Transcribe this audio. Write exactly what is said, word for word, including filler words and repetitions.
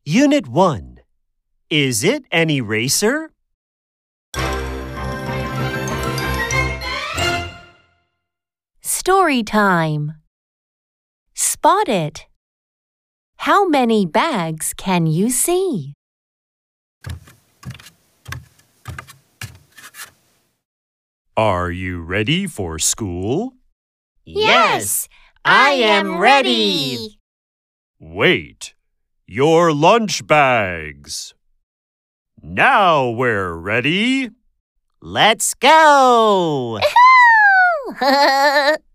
Unit one. Is it an eraser? Story time. Spot it. How many bags can you see? Are you ready for school? Yes, I am ready. Wait, your lunch bags. Now we're ready. Let's go!